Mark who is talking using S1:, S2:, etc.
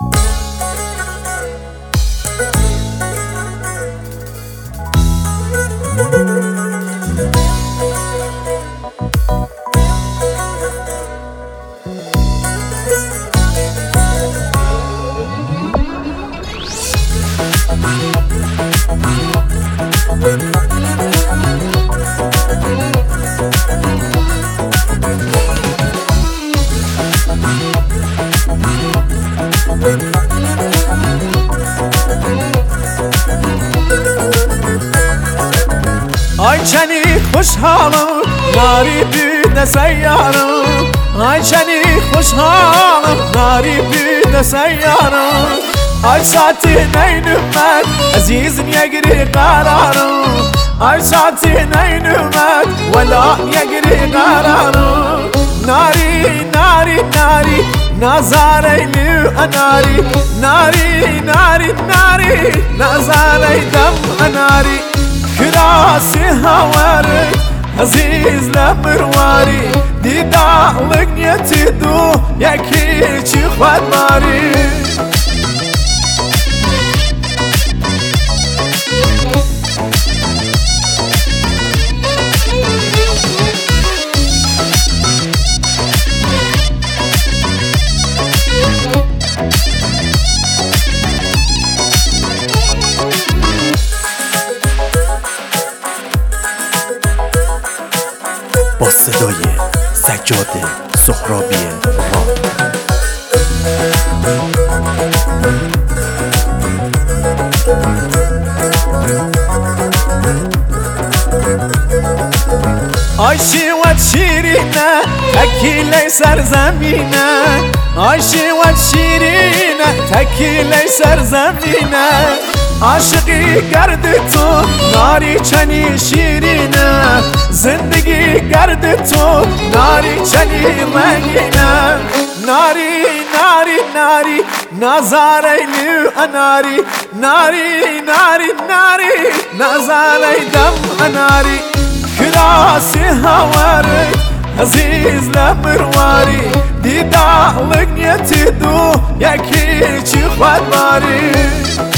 S1: Ay çeni خوشحالم ناری بیده سیارم Ay çeni خوشحالم ناری بیده سیارم Ay ساعتی neynümet عزیزم یگری قرارم Ay ساعتی neynümet ولا یگری قرارم ناری ناری ناری نازاریلی اناری ناری ناری ناری نازاریدم اناری كراسي هواري عزيز لمرواري دي دعلق نيتدو يكيشي خدماري
S2: با صدای سجاد سهرابی راد.
S1: عاشی و شیرینه تکیلی سر زمینه عاشی و شیرینه تکیلی سر زمینه عاشقی گرد تو ناری چنی شیرینه زندگی گرد تو ناری چنی رنگینه ناری ناری ناری نازاریلی اناری ناری ناری ناری نازاریدم اناری كراسي هواري عزيز لمرواري دي دعلق نيتدو يكيشي خدماري